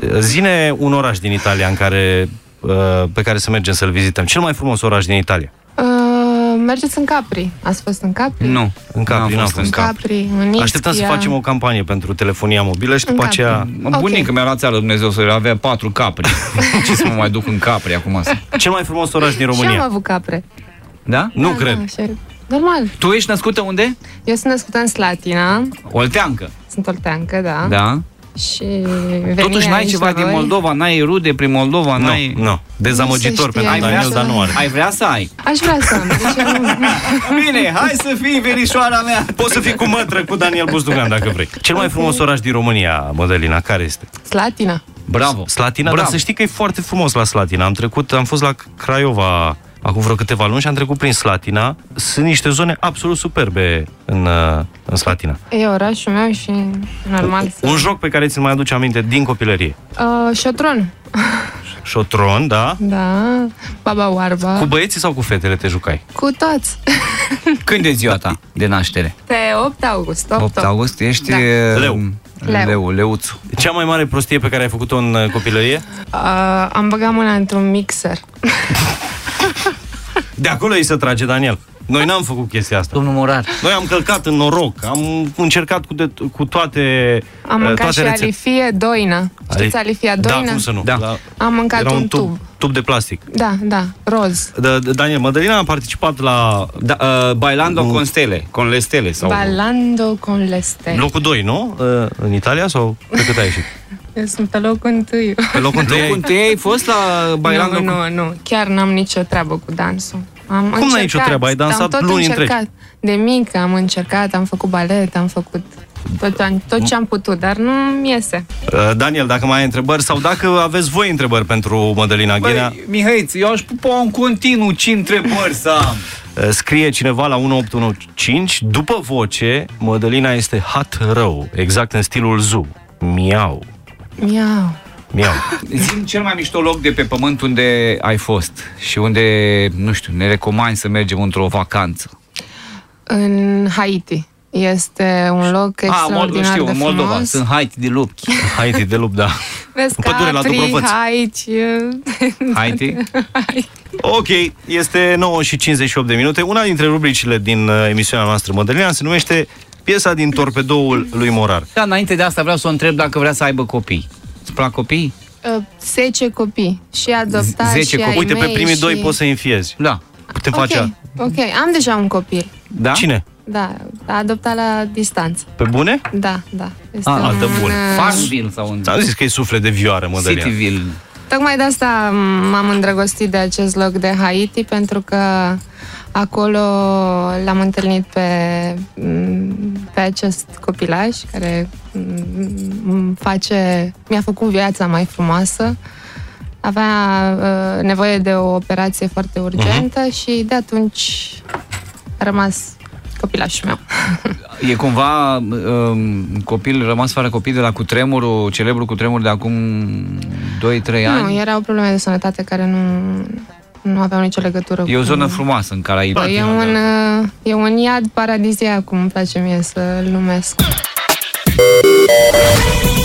Zine un oraș din Italia pe care să mergem să-l vizităm. Cel mai frumos oraș din Italia. Mergeți în Capri. Ați fost în Capri? Nu, în Capri n-am fost. În Capri, în Ischia. Așteptăm să facem o campanie pentru telefonia mobilă și după aceea... Bunica mi-a luat țară, Dumnezeu, să avea 4 capri. Ce să mă mai duc în Capri acum? Cel mai frumos oraș din România. Și am avut capre. Da? Nu cred. Normal. Tu ești născută unde? Eu sunt născută în Slatina. Olteancă. Sunt olteancă, da. Da. Și totuși n-ai ceva din Moldova, n-ai rude prin Moldova, n-ai... Nu, dezamăgitor pentru Daniel, dar nu are. Ai vrea să ai? Aș vrea să am. Bine, hai să fii verișoara mea. Poți să fii cu mătră cu Daniel Buzdugan dacă vrei. Cel mai frumos oraș din România, Mădălina, care este? Slatina. Bravo. Slatina, dar să știi că e foarte frumos la Slatina. Am fost la Craiova acum vreo câteva luni și am trecut prin Slatina. Sunt niște zone absolut superbe în Slatina. E orașul meu și normal Un joc pe care ți-l mai aduce aminte din copilărie? Șotron. Șotron, da? Da, Baba Oarba. Cu băieții sau cu fetele te jucai? Cu toți. Când e ziua ta de naștere? Pe 8 august. 8 august, ești... Leuțu. Cea mai mare prostie pe care ai făcut-o în copilărie? Am băgat mâna într-un mixer. De acolo îi se trage, Daniel. Noi n-am făcut chestia asta. Domnul Morar. Noi am călcat în noroc, am încercat cu toate am mâncat și alifie doină. Știți alifia doină? Da, cum să nu. Da. Am mâncat un tub de plastic. Da, roz. Daniel, Mădălina a participat la... Bailando con stele, con le stele. Sau... Bailando con le stele. Locul 2, nu? În Italia sau pe cât ai ieșit? Eu sunt pe locul 1. Pe locul 1 ai fost la Bailando? Nu. Chiar n-am nicio treabă cu dansul. Cum n-ai nicio treabă? Ai dansat luni întregi. De mică am încercat, am făcut balet, am făcut tot ce am putut, dar nu iese. Daniel, dacă mai ai întrebări sau dacă aveți voi întrebări pentru Mădălina Ghenea... Mihăiță, eu aș pupa în continuu 5 întrebări să am. Scrie cineva la 1815, după voce, Mădălina este hot rău, exact în stilul Zoo. Miau. Zi-mi cel mai mișto loc de pe pământ unde ai fost și unde, nu știu, ne recomand să mergem într-o vacanță. În Haiti. Este un loc extraordinar de frumos. Moldova. Sunt Haiti de lup. Haiti de lup, da. Vezi Capri, Haiti. Ok, este 9:58 de minute. Una dintre rubricile din emisiunea noastră Mădălina se numește Piesa din torpedoul lui Morar. Da, înainte de asta vreau să o întreb dacă vrea să aibă copii. Îți plac copii? 10 copii. Și adoptați 10 copii. Uite, pe primii 2 poți să înfiezi. Da. Putem face... Ok, am deja un copil. Da? Cine? Da, a adoptat la distanță. Pe bune? Da. Este altă bun. Farmville sau un... Ți-am zis că e suflet de vioară, Mădălina. Cityville. Tocmai de asta m-am îndrăgostit de acest loc de Haiti, pentru că acolo l-am întâlnit pe acest copilaș care mi-a făcut viața mai frumoasă. Avea nevoie de o operație foarte urgentă și de atunci a rămas copilașul meu. E cumva copil rămas fără copii de la cutremurul, celebru cutremur de acum 2-3 ani? Nu, erau probleme de sănătate care nu aveau nicio legătură cu... E o zonă frumoasă în Caraibi. E un iad paradisiac, cum îmi place mie să-l numesc.